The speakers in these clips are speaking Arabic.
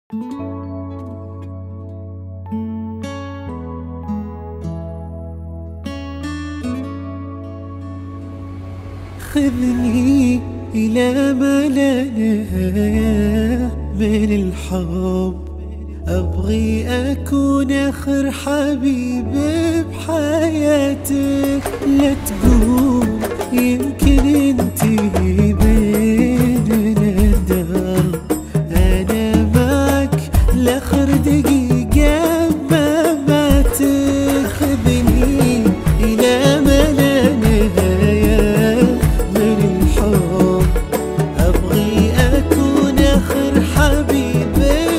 خذني إلى ما لا نهاية من الحب، أبغي أكون آخر حبيب بحياتك. لا تقول يمكن انتهي بيننا الدار، أنا معك لآخر دقيقة بمماتك. خذني إلى ما لا نهاية من الحب، أبغي أكون آخر حبيب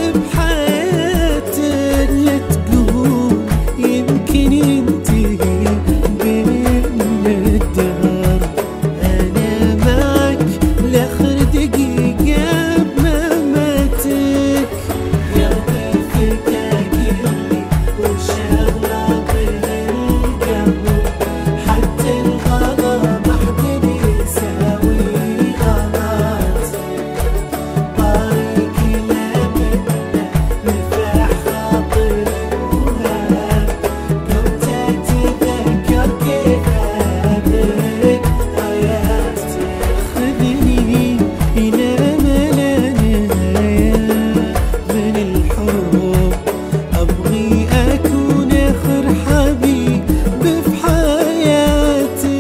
بحياتك. لا تقول يمكن ينتهي بيننا الدار، أنا معك لآخر دقيقة بمماتك. يا ضيفك أقلي وشغلة بالقلب، حتى الغلا ما حد يساوي غلط. طريق لمنا نفاح خاطر وهاب، لو تتذكر كيف هابك حياتك. خذني إلى ما لا نهاية من الحب، أبغي أكون آخر حبيب بحياتك.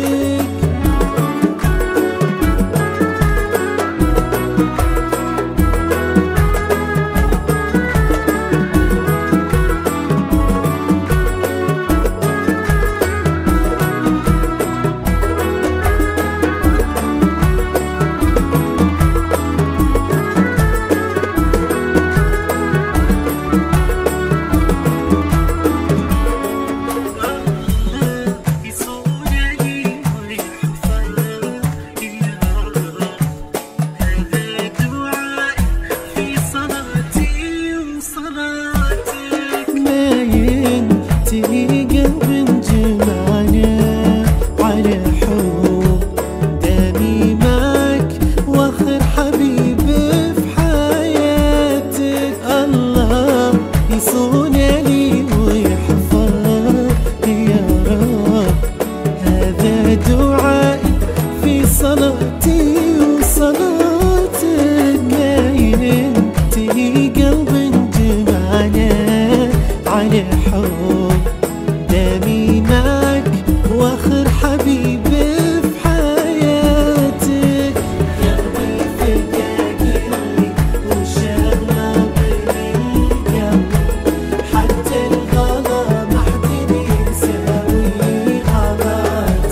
ما ينتهي قلب جمعنا على حب، دامي معك واخر حبيب في حياتك. الله يصون لي ويحفظ يا رب، هذا دعائي في صلاتي وصلاتك. ما ينتهي قلب جمعنا على حب، دامي معك واخر حبيب في حياتك. يا ضيفك أقلي وشغلة بالقلب، حتى الغلا ما حد يساوي غلط.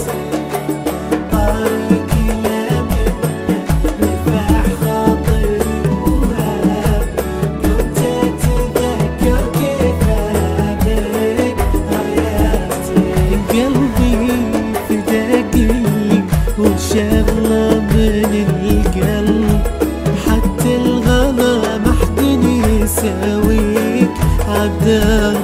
طريق لمنا نفاح خاطر وهاب، لو تتذكر كيف هابك حياتك. قلبي فداك لي وشغلة من القلب، حتى الغلا ما حد يساويك عبد